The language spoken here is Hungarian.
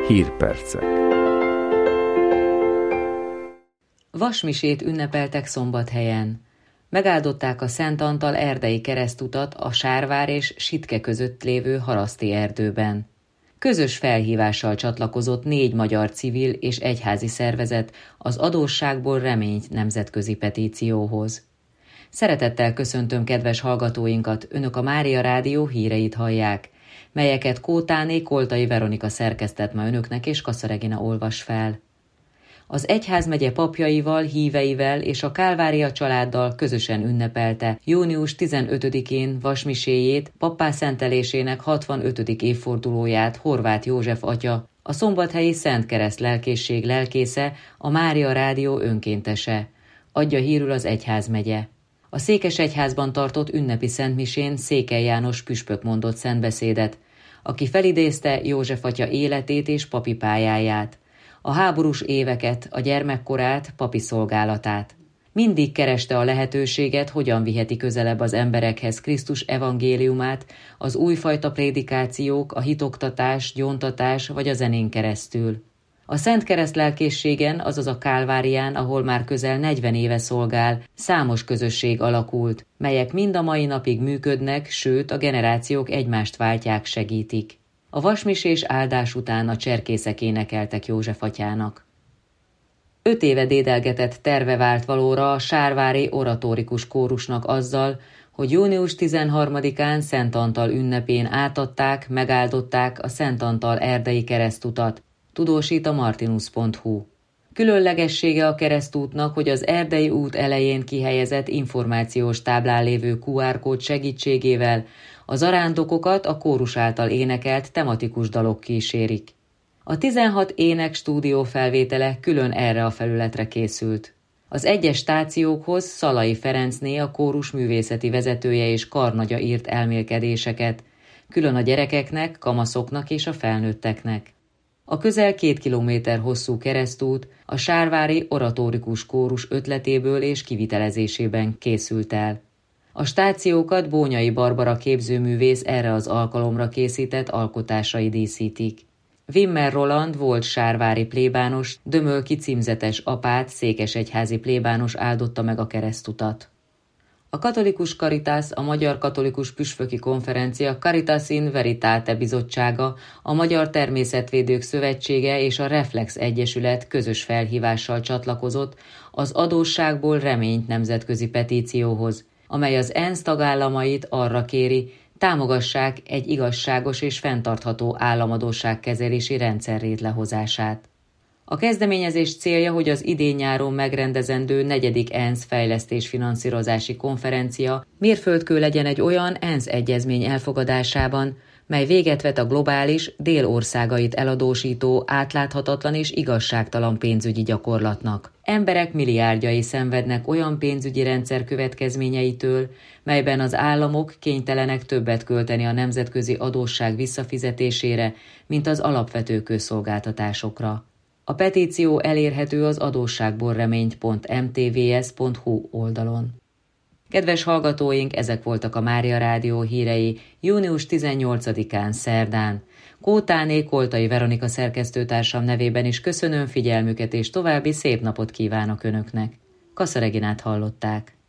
Hírpercek. Vasmisét ünnepeltek Szombathelyen. Megáldották a Szent Antal erdei keresztutat a Sárvár és Sitke között lévő haraszti erdőben. Közös felhívással csatlakozott 4 magyar civil és egyházi szervezet az Adósságból reményt nemzetközi petícióhoz. Szeretettel köszöntöm kedves hallgatóinkat, önök a Mária Rádió híreit hallják, melyeket Kótáné Koltai Veronika szerkesztett ma önöknek és Kassa Regina olvas fel. Az egyházmegye papjaival, híveivel és a Kálvária családdal közösen ünnepelte június 15-én vasmiséjét, pappá szentelésének 65. évfordulóját Horváth József atya, a szombathelyi Szent Kereszt lelkészség lelkésze, a Mária Rádió önkéntese. Adja hírül az egyházmegye. A Székesegyházban tartott ünnepi szentmisén Székely János püspök mondott szentbeszédet, aki felidézte József atya életét és papi pályáját, a háborús éveket, a gyermekkorát, papi szolgálatát. Mindig kereste a lehetőséget, hogyan viheti közelebb az emberekhez Krisztus evangéliumát, az újfajta prédikációk, a hitoktatás, gyóntatás vagy a zenén keresztül. A Szent Kereszt lelkészségen, azaz a Kálvárián, ahol már közel 40 éve szolgál, számos közösség alakult, melyek mind a mai napig működnek, sőt a generációk egymást váltják, segítik. A vasmisés áldás után a cserkészek énekeltek József atyának. 5 éve dédelgetett terve vált valóra a sárvári oratórikus kórusnak azzal, hogy június 13-án Szent Antal ünnepén átadták, megáldották a Szent Antal erdei keresztutat, tudósít a martinus.hu. Különlegessége a keresztútnak, hogy az erdei út elején kihelyezett információs táblán lévő QR-kód segítségével a zarándokokat a kórus által énekelt tematikus dalok kísérik. A 16 ének stúdiófelvétele külön erre a felületre készült. Az egyes stációkhoz Szalai Ferencné, a kórus művészeti vezetője és karnagya írt elmélkedéseket, külön a gyerekeknek, kamaszoknak és a felnőtteknek. A közel 2 kilométer hosszú keresztút a sárvári oratórikus kórus ötletéből és kivitelezésében készült el. A stációkat Bónyai Barbara képzőművész erre az alkalomra készített alkotásai díszítik. Wimmer Roland volt sárvári plébános, Dömölki címzetes apát, székesegyházi plébános áldotta meg a keresztutat. A Katolikus Caritas, a Magyar Katolikus Püspöki Konferencia Caritas in Veritate bizottsága, a Magyar Természetvédők Szövetsége és a Reflex Egyesület közös felhívással csatlakozott az Adósságból reményt nemzetközi petícióhoz, amely az ENSZ tagállamait arra kéri, támogassák egy igazságos és fenntartható államadósságkezelési rendszer létrehozását. A kezdeményezés célja, hogy az idén-nyáron megrendezendő 4. ENSZ fejlesztésfinanszírozási konferencia mérföldkő legyen egy olyan ENSZ egyezmény elfogadásában, mely véget vet a globális, délországait eladósító, átláthatatlan és igazságtalan pénzügyi gyakorlatnak. Emberek milliárdjai szenvednek olyan pénzügyi rendszer következményeitől, melyben az államok kénytelenek többet költeni a nemzetközi adósság visszafizetésére, mint az alapvető közszolgáltatásokra. A petíció elérhető az adósságbolreményt.mtvs.hu oldalon. Kedves hallgatóink, ezek voltak a Mária Rádió hírei június 18-án szerdán. Kótáné Koltai Veronika szerkesztőtársam nevében is köszönöm figyelmüket és további szép napot kívánok önöknek. Kassa Reginát hallották.